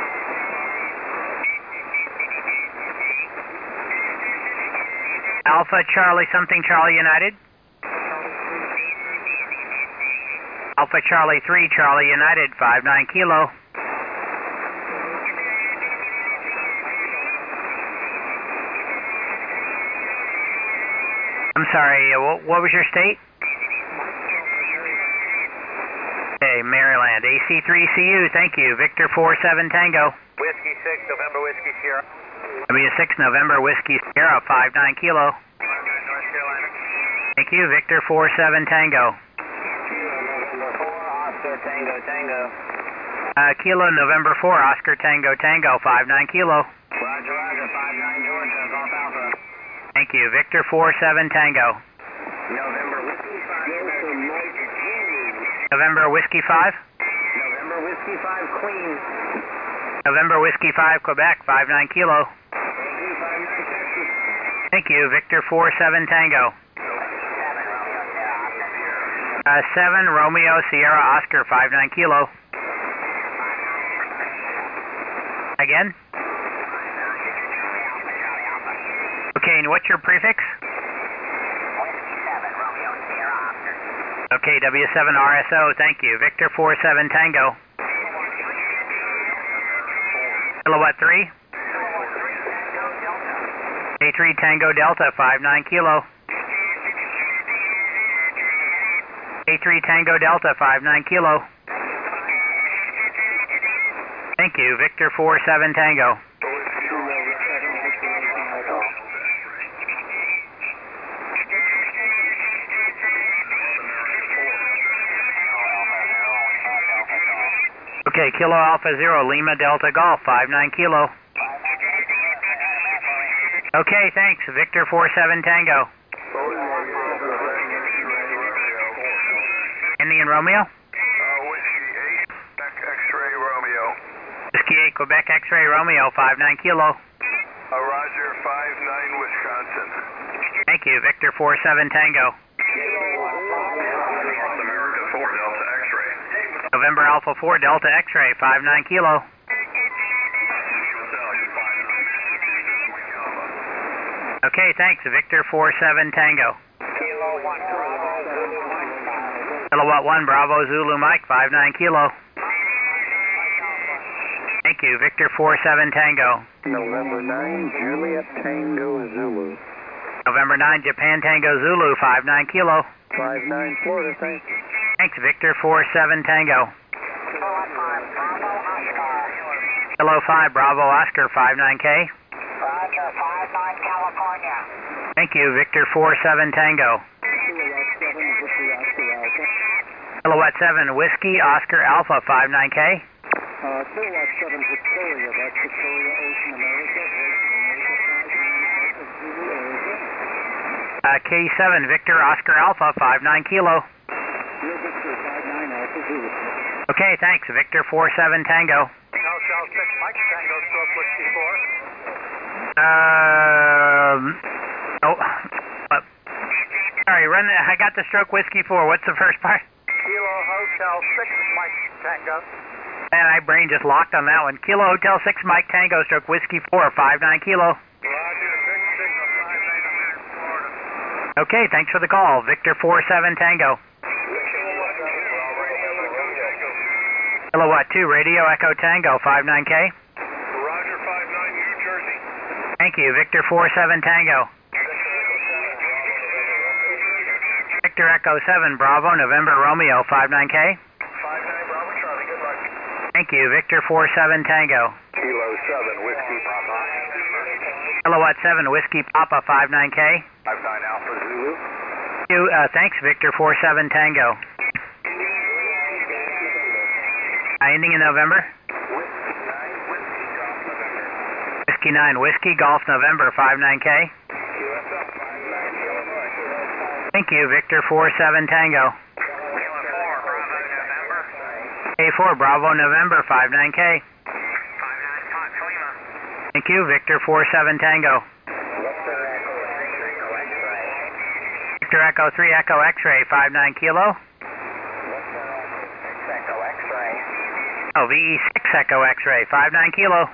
Alpha Charlie something Charlie United? Alpha Charlie three Charlie United, five nine kilo. I'm sorry, uh, what, what was your state? Okay, Maryland. A C three C U, thank you. Victor four seven Tango. Whiskey six, November Whiskey Sierra. W six November Whiskey Sierra, five nine kilo. North Carolina. Thank you, Victor four seven Tango. Oscar Tango Tango. Uh, kilo November four, Oscar Tango Tango, five nine kilo. Roger, Roger, five nine Georgia, Golf Alpha. Thank you, Victor four seven Tango. November Whiskey five. November Whiskey five? November Whiskey five, Queen. November Whiskey five, Quebec, five nine kilo. Thank you, Victor four seven Tango. Uh, seven Romeo Sierra Oscar, five nine kilo. Again? Okay, and what's your prefix? Okay, W seven R S O, thank you. Victor four seven Tango. Kilowatt three? A three Tango Delta, five nine kilo. A three Tango Delta, five nine kilo. Thank you, Victor four seven Tango. Okay, Kilo Alpha Zero, Lima Delta Golf, five nine kilo. Okay, thanks, Victor four seven Tango. Indian Romeo? Whiskey eight, X-Ray Romeo. Whiskey eight, Quebec X-Ray Romeo, five nine kilo. Houston. Thank you, Victor four seven Tango. North America four Delta X-ray. November Alpha four Delta X-ray, five nine kilo. U S L, you're five nine. Mike Alpha. Okay, thanks, Victor four seven Tango. Kilo one, Bravo, Zulu, Mike. Kilowatt one Bravo Zulu Mike, five nine kilo. Thank you, Victor four seven Tango. November nine, Juliet Tango Zulu. November nine Japan Tango Zulu, five nine kilo. five nine Florida, thanks. Thanks, Victor four seven Tango. Kilo five, Bravo, Oscar. Kilo five Bravo Oscar, five nine K. Roger, five nine, California. Thank you, Victor four seven Tango. Kilowatt seven Whiskey Oscar Alpha, five nine K. Uh, Kilowatt seven Victoria, that's Victoria, Ocean America, Uh, K seven Victor Oscar Alpha, five nine kilo. Okay, thanks, Victor four seven Tango. Hotel six Mike Tango Stroke Whiskey four. Um, oh, uh, sorry, run. The, I got the Stroke Whiskey four. What's the first part? Kilo Hotel six Mike Tango. Man, my brain just locked on that one. Kilo Hotel six Mike Tango Stroke Whiskey four, five nine kilo. Roger, big signal five nine nine Florida. Okay, thanks for the call, Victor four seven Tango. Kilowatt two Radio Echo Tango, five nine K. Roger, five nine New Jersey. Thank you, Victor four seven Tango. Victor Echo seven Bravo November Romeo, five nine K. five nine Bravo Charlie, good luck. Thank you, Victor four seven Tango. Kilo seven Whiskey Papa. Kilowatt seven Whiskey Papa, five nine K. five nine Alpha Zulu. You, uh, thanks, Victor four seven Tango. Uh, ending in November? Whiskey nine Whiskey Golf November, five nine K. Thank you, Victor four seven Tango. K four Bravo November, five nine K. Thank you, Victor four seven Tango. Victor Echo three Echo X-ray, five nine kilo. Oh, V E six Echo X-ray, five nine kilo.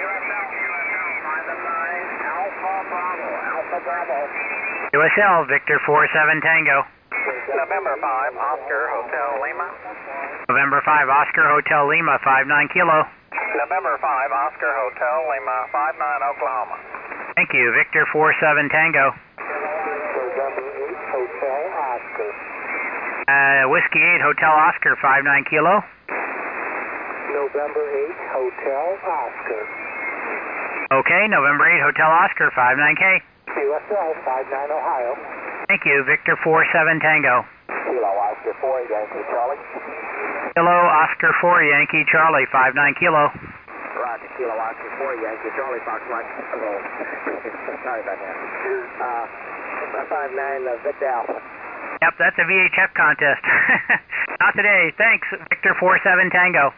U S L, Victor four seven Tango. November five, Oscar Hotel Lima. November five Oscar Hotel Lima, five nine kilo. November five, Oscar Hotel Lima, five nine Oklahoma. Thank you, Victor four seven Tango. November eight, Hotel Oscar. Uh, Whiskey eight Hotel Oscar, five nine kilo. November eight, Hotel Oscar. Okay, November eight Hotel Oscar, five nine K. U S L, five nine Ohio. Thank you, Victor four seven Tango. Kilo Oscar four, Yankee Charlie. Kilo Oscar four Yankee Charlie, five nine kilo. Roger, Kilo Oscar four, Yankee Charlie, Fox Mike. Hello. Sorry about that. Uh, five nine, uh, Victor Alpha. Yep, that's a V H F contest. Not today. Thanks, Victor four seven Tango.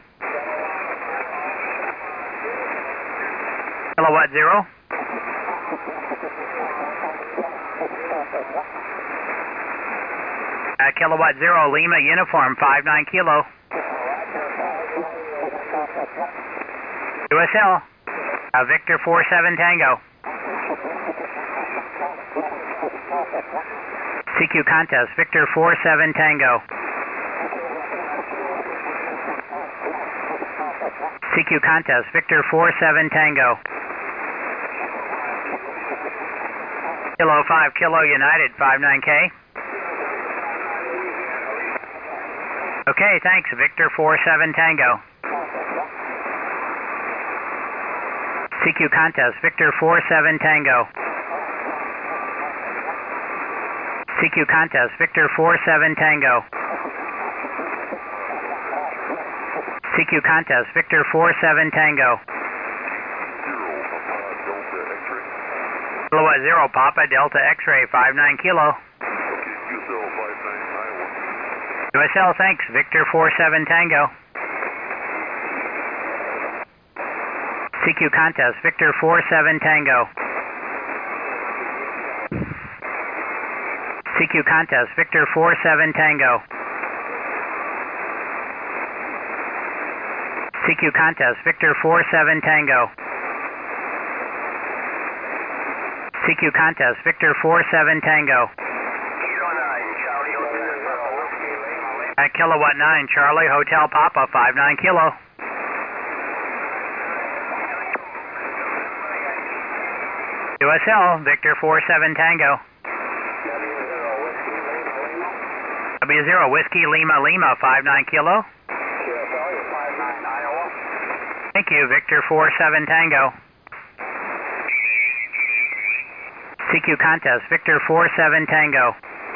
Kilowatt zero. Uh, kilowatt zero Lima Uniform, five nine kilo. U S L, uh, Victor four seven Tango. C Q contest, Victor four seven Tango. C Q contest, Victor four seven Tango. Kilo five Kilo United, five nine K. Okay, thanks, Victor four seven Tango. C Q contest, Victor four seven Tango. C Q contest, Victor four seven Tango. C Q contest, Victor four seven Tango. Kilowatt zero Papa Delta X-ray, five nine kilo. U S L, thanks, Victor four seven Tango. C Q contest, Victor four seven Tango. C Q contest, Victor four seven Tango. C Q contest, Victor four seven Tango. C Q contest, Victor four seven Tango. At Kilowatt nine, Charlie, Hotel Papa, five nine Kilo. U S L, Victor four seven Tango. W zero, Whiskey Lima Lima, five nine Kilo. Thank you, Victor four seven Tango. C Q contest, Victor four seven Tango.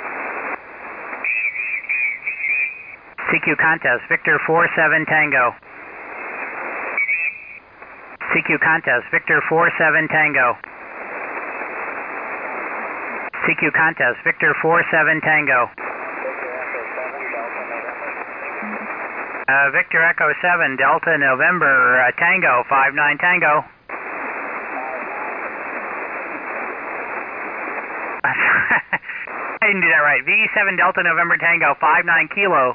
C Q contest, Victor four seven Tango. C Q contest, Victor four seven Tango. C Q contest, Victor four seven Tango. Uh, Victor Echo seven, Delta November, uh, Tango, five nine Tango. I didn't do that right. V seven Delta November Tango, five nine Kilo.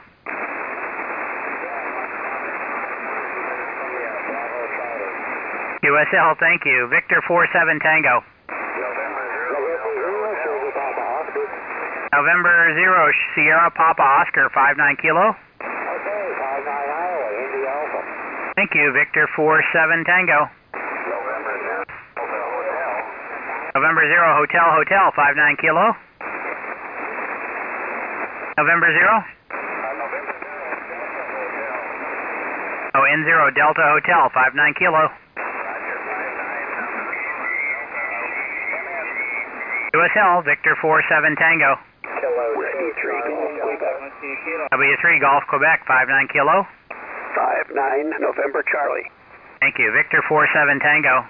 U S L, thank you. Victor four seven Tango. November zero, Sierra Papa Oscar, five nine Kilo. Thank you, Victor four seven Tango. November zero, Hotel Hotel, five nine Kilo. November zero? Oh, N zero, Delta Hotel, five nine Kilo. U S L, Victor four seven Tango. W three, Golf Quebec, five nine Kilo. five nine, November Charlie. Thank you, Victor four seven Tango.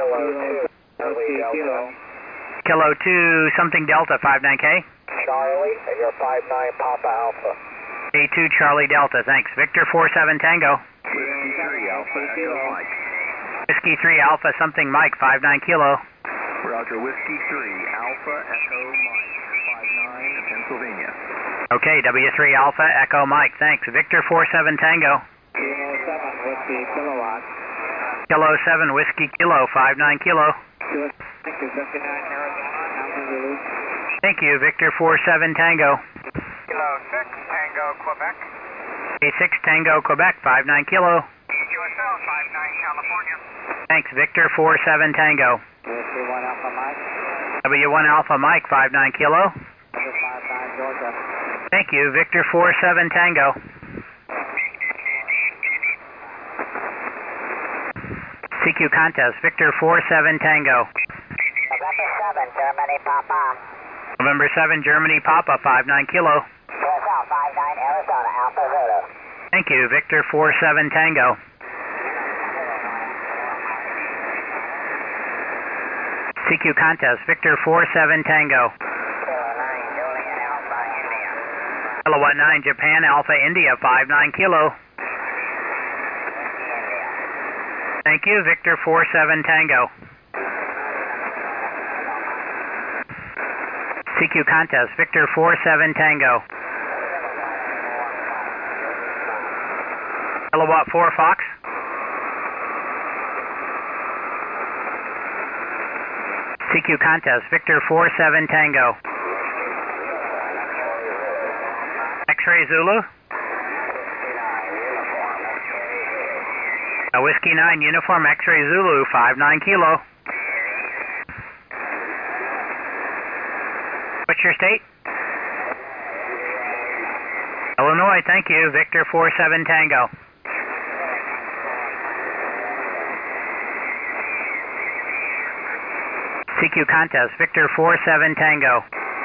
Kilo two, something Delta, five nine K. Charlie, and you're five nine Papa Alpha. A two, Charlie Delta, thanks. Victor four seven Tango. Whiskey three Alpha Echo Mike. Whiskey three, Alpha, something Mike, five nine Kilo. Roger, Whiskey three Alpha Echo Mike, five nine, Pennsylvania. Okay, W three Alpha, Echo Mike, thanks. Victor four seven Tango. Kilo seven, Whiskey Kilowatt. Kilo seven, Whiskey Kilo, five nine Kilo. Thank you, fifty-nine Arizona, Alpha Zulu. Thank you, Victor four seven Tango. Kilo six, Tango, Quebec. A six Tango, Quebec, five nine Kilo. U S L, five nine, California. Thanks, Victor four seven Tango. Whiskey one Alpha Mike. W one Alpha Mike, five nine Kilo. Number five nine Georgia. Thank you, Victor four seven Tango. C Q contest, Victor four seven Tango. November seven, Germany Papa. November seven, Germany Papa, five nine Kilo. U S L five nine Arizona, Alpha Zulu. Thank you, Victor four seven Tango. C Q contest, Victor four seven Tango. Kilowatt nine, Japan Alpha India, five nine Kilo. Thank you, Victor four seven Tango. C Q contest, Victor four seven Tango. Kilowatt four Fox. C Q contest, Victor four seven Tango. X-ray Zulu. A Whiskey nine, Uniform X-ray Zulu, five nine Kilo. What's your state? Illinois, thank you. Victor four seven Tango. C Q contest, Victor four seven Tango.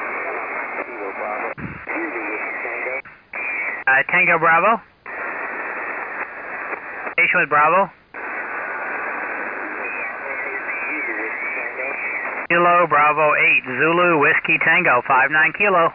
Uh, Tango Bravo. Station with Bravo. Kilo Bravo eight, Zulu Whiskey Tango, five nine Kilo.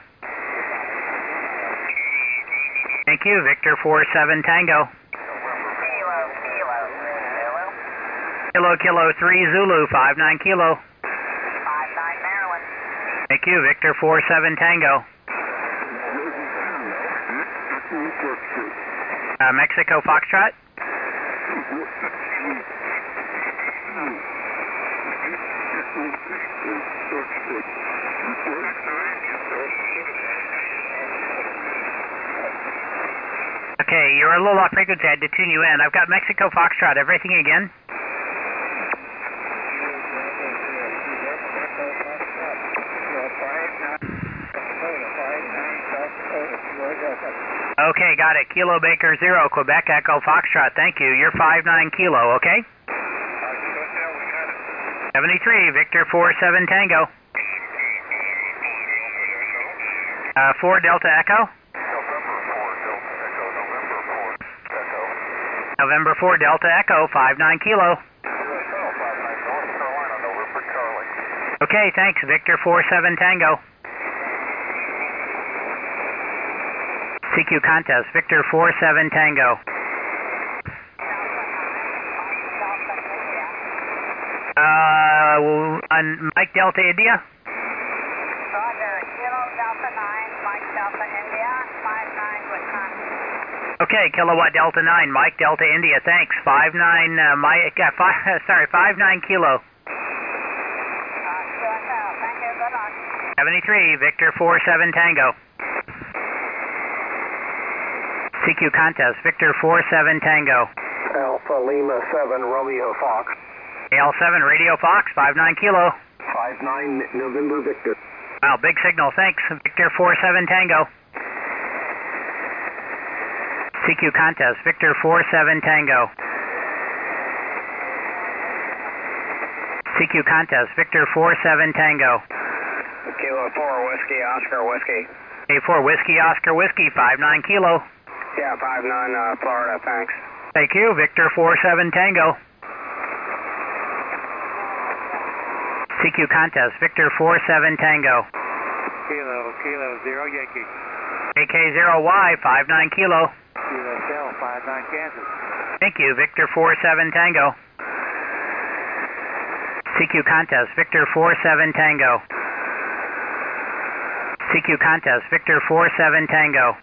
Thank you, Victor four seven Tango. Kilo, Kilo, Zulu. Kilo Kilo three, Zulu, five nine Kilo. five nine Maryland. Thank you, Victor four seven Tango. Uh, Mexico Foxtrot. Okay, you're a little off frequency. I had to tune you in. I've got Mexico Foxtrot. Everything again? Okay, got it. Kilo Baker Zero, Quebec Echo Foxtrot. Thank you. You're five nine Kilo, okay? seventy-three, Victor four seven Tango. Uh, four Delta Echo. November four Delta Echo, five nine Kilo. Okay, thanks. Victor four seven Tango. C Q contest, Victor four seven Tango. Uh, on Mike Delta India? Roger, Kilo Delta nine, Mike Delta India, five nine Wisconsin. Okay, Kilowatt Delta nine, Mike Delta India, thanks. five nine, uh, Mike, uh, five, sorry, five nine Kilo. Uh, Q S L, thank you, good luck. seventy-three, Victor four seven Tango. C Q contest, Victor four seven Tango. Alpha Lima seven, Romeo Fox. A L seven Radio Fox, five nine Kilo. five nine November Victor. Wow, big signal, thanks. Victor four seven Tango. C Q contest, Victor four seven Tango. C Q contest, Victor four seven Tango. Kilo four, Whiskey, Oscar, Whiskey. A four Whiskey, Oscar, Whiskey, five nine Kilo. Yeah, five nine, uh, Florida, thanks. Thank you, Victor four seven Tango. C Q contest, Victor four seven Tango. Kilo, Kilo, zero, Yankee. A K zero Y, five nine Kilo. Kilo, Shell, five nine, Kansas. Thank you, Victor four seven Tango. C Q contest, Victor four seven Tango. C Q contest, Victor four seven Tango.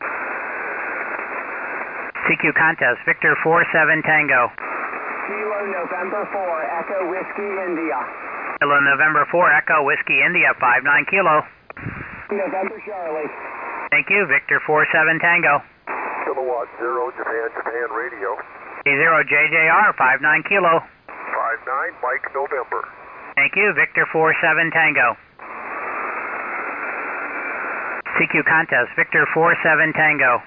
C Q contest, Victor four seven Tango. Kilo November four, Echo Whiskey, India. Hello, November four, Echo Whiskey India, five nine Kilo. November Charlie. Thank you, Victor four seven Tango. Kilowatt Zero, Japan, Japan Radio. A zero J J R, five nine Kilo. five nine, Mike November. Thank you, Victor four seven Tango. C Q contest, Victor four seven Tango.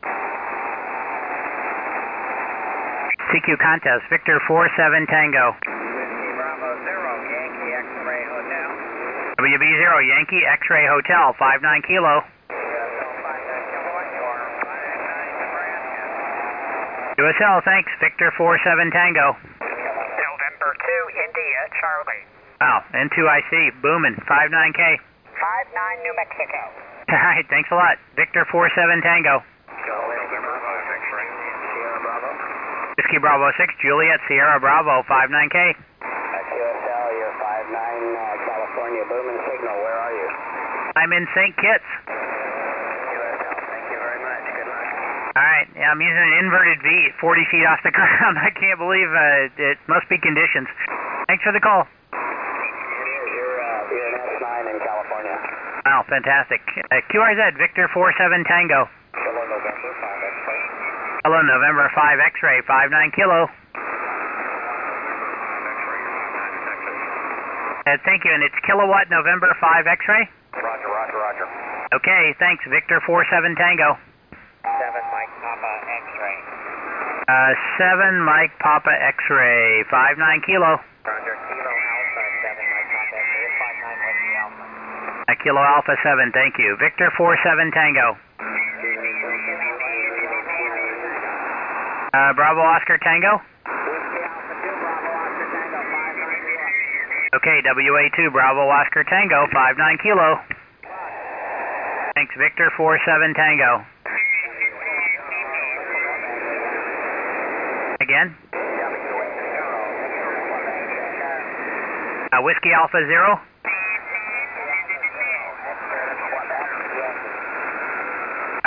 C Q contest, Victor four seven Tango. Whiskey Bravo Zero, Yankee X-Ray Hotel. W B zero Yankee X-Ray Hotel, five nine Kilo. U S L five nine Kilowatt, you are five nine Nebraska. U S L, thanks, Victor four seven Tango. November two, India, Charlie. Wow, N two I C, booming, five nine K. five nine New Mexico. All right, thanks a lot. Victor four seven Tango. November five X-Ray, Sierra Bravo. Whiskey Bravo six, Juliet Sierra Bravo, five nine K. Q S L, you're five nine, uh, California, booming signal, where are you? I'm in Saint Kitts. Q S L, thank you very much, good luck. All right, yeah, I'm using an inverted V, forty feet off the ground. I can't believe uh, it must be conditions. Thanks for the call. You're, uh, you're in S nine in California. Wow, fantastic. Uh, Q R Z, Victor four seven Tango. Hello, November five X-Ray. Hello, November five X-Ray, five nine Kilo. Uh, thank you, and it's Kilowatt November five X-Ray? Roger, roger, roger. Okay, thanks, Victor four seven Tango. seven Mike Papa X-Ray. Uh, seven Mike Papa X-Ray, five nine Kilo. Roger, Kilo Alpha, seven Mike Papa X-Ray, five nine Whiskey Alpha. Uh, Kilo Alpha seven, thank you. Victor four seven Tango. Uh, Bravo Oscar Tango. Whiskey Alpha two, Bravo Oscar Tango, five nine Kilo. Okay, W A two Bravo Oscar Tango, five nine Kilo. Thanks, Victor four seven Tango. Again? Uh, Whiskey Alpha zero.